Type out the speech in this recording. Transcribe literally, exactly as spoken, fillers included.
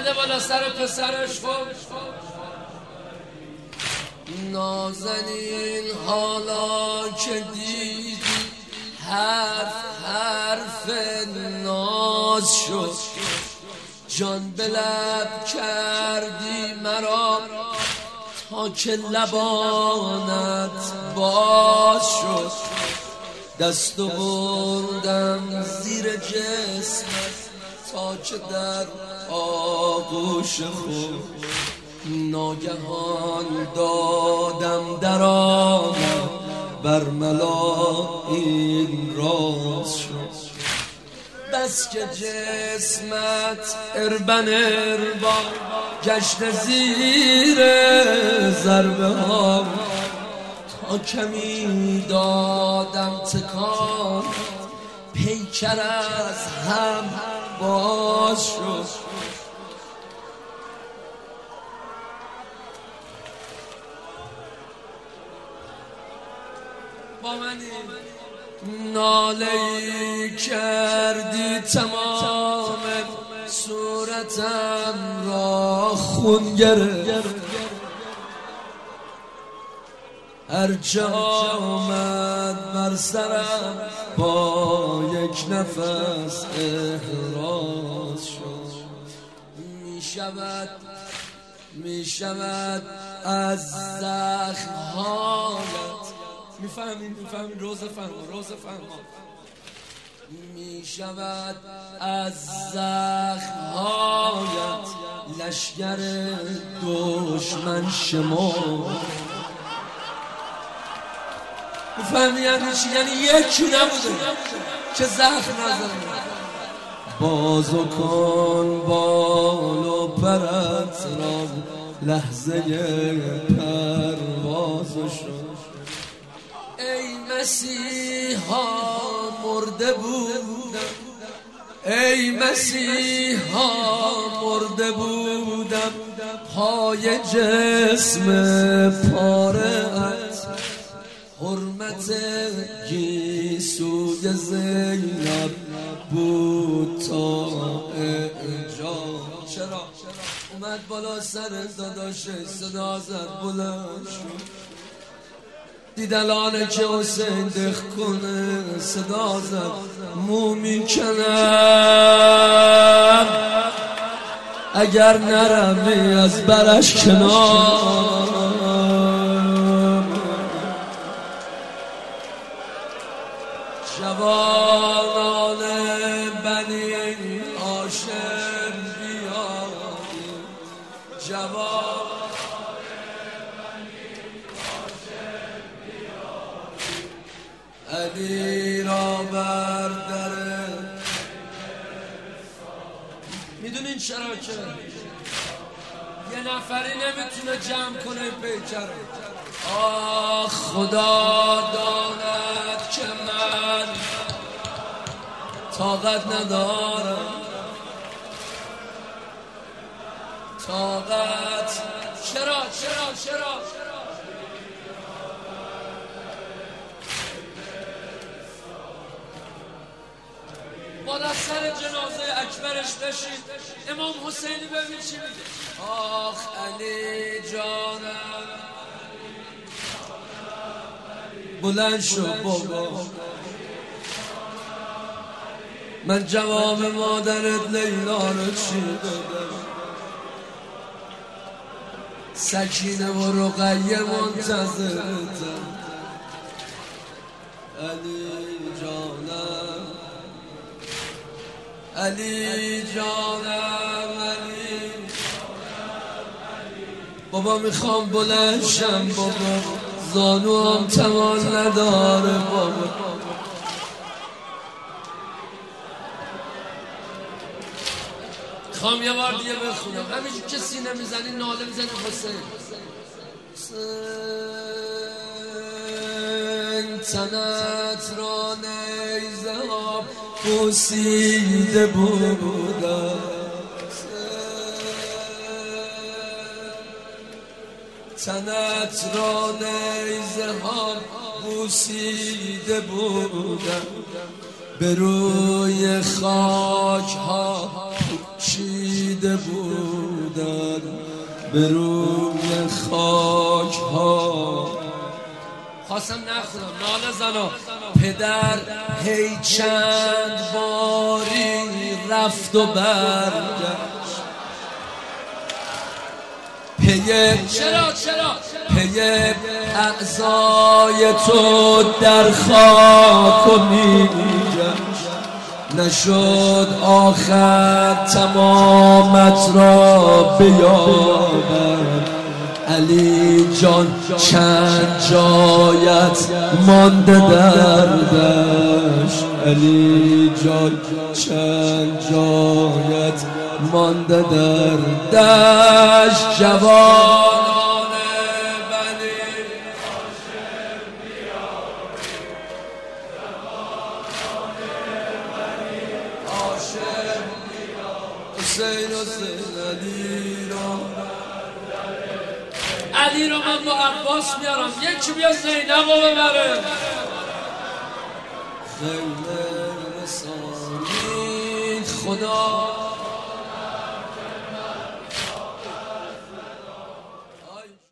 اومده بالا سر پسرش خب نازنین حالا که دیدی حرف حرف ناز شد جان به لب کردی مرا تا که لبانت باز شد دستو بردم زیر جسمت تا که در آغوش خود ناگهان دادم در آمد برملا این راز شد بس که جسمت اربن اربا گشت زیر ضربه ها تا کمی دادم تکان پیکر از هم باز شد با منی ناله‌ای کردی تمام صورتم را خون گرفت هرچه آمد بر سرم با یک نفس احراز شد می شود می شود از زخم‌هایت میفهمین میفهمین روز فرما روز فرما می شود از زخم‌هایت لشگر دشمن شمار میفهمی یعنی چی؟ یعنی یکی نبوده که زخم نزنه بازو کن بال و پرت را لحظه پروازو شد ای مسیحا مرده بودم ای مسیحا مرده بودم پای جسم پاره‌ات حرمت گیسوی زینب بود تا اعجاب چرا اومد بالا سر داداش صدا زد بلند شد دید الانه که حسین دخ کنه صدا زد مو میکنم اگر نرمی از برش کنار جوانان بنی هاشم بیایی جوان علی را برداره میدونین چرا که یه نفری نمیتونه جمع کنه پیکر آه خدا داند که من طاقت ندارم طاقت چرا چرا چرا بالا سر جنازه اکبرش بشید امام حسینی ببین چی میگه آخ علی جانم بلند شو بابا من جواب مادرت لیلا رو چی دادم سکینه و رقیه منتظرتم علی جانم علی جانم علی بابا میخوام بلند شم بابا زانو هم تمام نداره بابا میخوام یه بار دیگه بخونم همینجور که سینه میزنی ناله میزنی حسین حسین تنت را نیزه ها بوسیده بودم تنت را نیزه ها بوسیده بودم به روی خاک ها چیده بود بودن به روی خاک ها. خواستم نخونم ناله زنا پدر هی چند باری رفت و برگشت پی چرا چرا پی اعضای تو در خاک و میگشت نشد آخر تمامت را بیابد علی جان چند جایت مانده در دشت علی جان چند جایت مانده در دشت جوانان بنی هاشم بیاری جوانان بنی هاشم بیاری حسین حسین علی را علی رو من با عباس میارم یکی بیا زینب رو ببره خیلی رسانید خدا